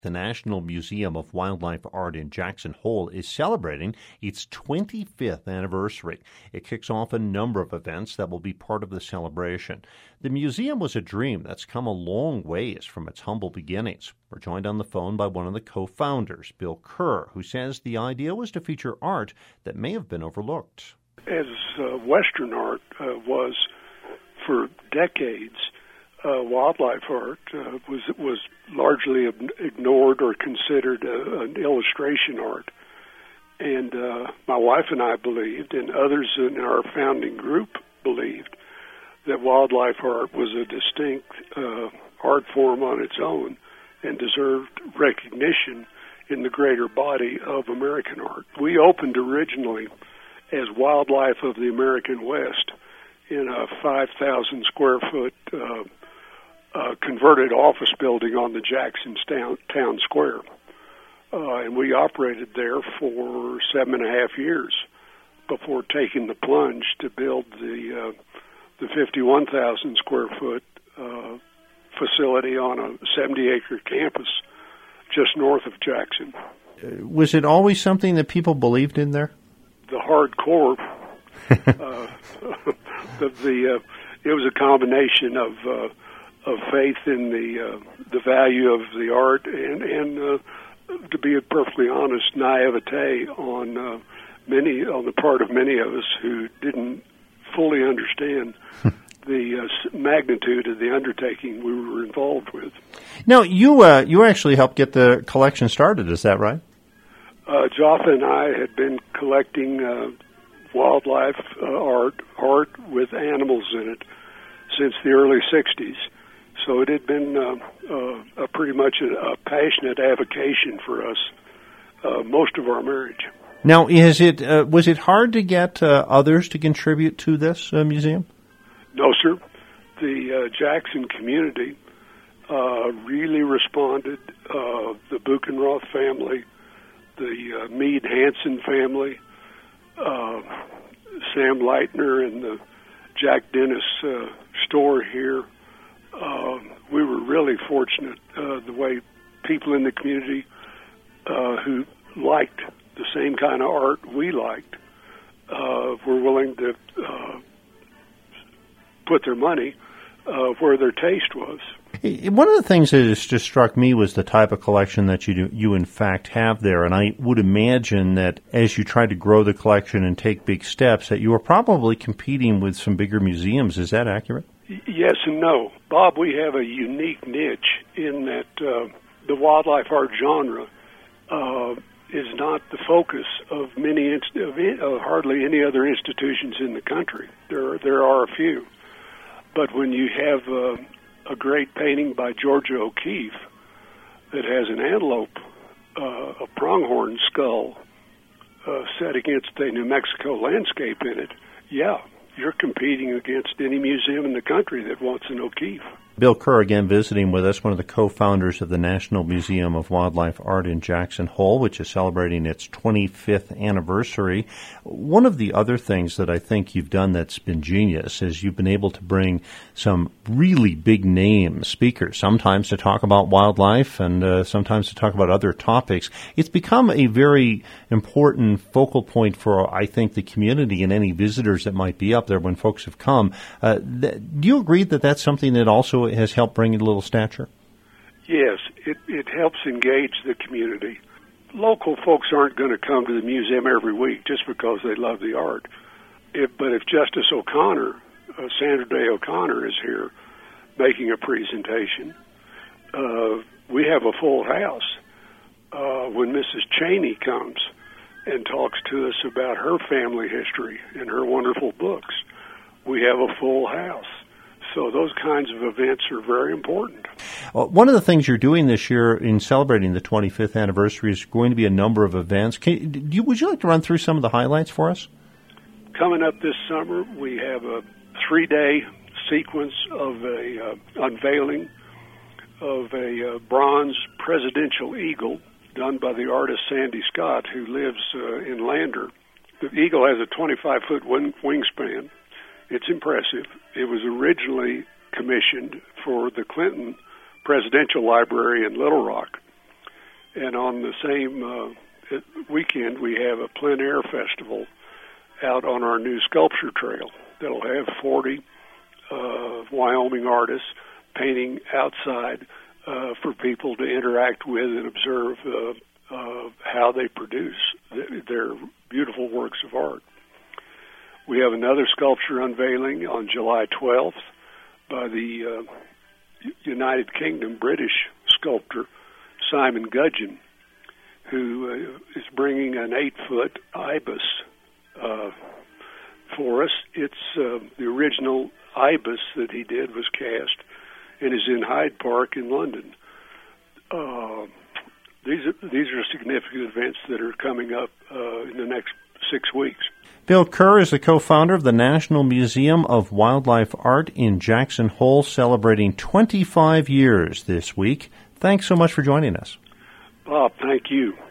The National Museum of Wildlife Art in Jackson Hole is celebrating its 25th anniversary. It kicks off a number of events that will be part of the celebration. The museum was a dream that's come a long ways from its humble beginnings. We're joined on the phone by one of the co-founders, Bill Kerr, who says the idea was to feature art that may have been overlooked. As Western art was for decades, wildlife art was largely ignored or considered an illustration art. And my wife and I believed, and others in our founding group believed, that wildlife art was a distinct art form on its own and deserved recognition in the greater body of American art. We opened originally as Wildlife of the American West in a 5,000 square foot converted office building on the Jackson Town Square. And we operated there for 7.5 years before taking the plunge to build the 51,000 square foot facility on a 70-acre campus just north of Jackson. Was it always something that people believed in there? The hardcore. It was a combination of faith in the value of the art and to be perfectly honest, naivete on the part of many of us who didn't fully understand the magnitude of the undertaking we were involved with. Now, you actually helped get the collection started, is that right? Jaffa and I had been collecting wildlife art with animals in it since the early 60s. So it had been pretty much a passionate avocation for us most of our marriage. Now, was it hard to get others to contribute to this museum? No, sir. The Jackson community really responded. The Buchenroth family, the Meade Hansen family, Sam Leitner and the Jack Dennis store here. We were really fortunate the way people in the community who liked the same kind of art we liked were willing to put their money where their taste was. One of the things that has just struck me was the type of collection that you in fact have there, and I would imagine that as you tried to grow the collection and take big steps, that you were probably competing with some bigger museums. Is that accurate? Yes and no. Bob, we have a unique niche in that the wildlife art genre is not the focus of hardly any other institutions in the country. There are a few. But when you have a great painting by Georgia O'Keeffe that has an antelope, a pronghorn skull set against a New Mexico landscape in it, yeah, you're competing against any museum in the country that wants an O'Keeffe. Bill Kerr again visiting with us, one of the co-founders of the National Museum of Wildlife Art in Jackson Hole, which is celebrating its 25th anniversary. One of the other things that I think you've done that's been genius is you've been able to bring some really big-name speakers, sometimes to talk about wildlife and sometimes to talk about other topics. It's become a very important focal point for, I think, the community and any visitors that might be up there when folks have come. Do you agree that that's something that also has helped bring a little stature? Yes, it helps engage the community. Local folks aren't going to come to the museum every week just because they love the art. But if Justice O'Connor, Sandra Day O'Connor, is here making a presentation, we have a full house. When Mrs. Cheney comes and talks to us about her family history and her wonderful books, we have a full house. So those kinds of events are very important. Well, one of the things you're doing this year in celebrating the 25th anniversary is going to be a number of events. Would you like to run through some of the highlights for us? Coming up this summer, we have a 3-day sequence of a unveiling of a bronze presidential eagle done by the artist Sandy Scott, who lives in Lander. The eagle has a 25-foot wingspan. It's impressive. It was originally commissioned for the Clinton Presidential Library in Little Rock. And on the same weekend, we have a plein air festival out on our new sculpture trail that'll have 40 Wyoming artists painting outside for people to interact with and observe how they produce their beautiful works of art. We have another sculpture unveiling on July 12th by the United Kingdom British sculptor Simon Gudgeon, who is bringing an 8-foot ibis for us. It's the original ibis that he did was cast and is in Hyde Park in London. These are significant events that are coming up in the next 6 weeks. Bill Kerr is the co-founder of the National Museum of Wildlife Art in Jackson Hole, celebrating 25 years this week. Thanks so much for joining us. Bob, thank you.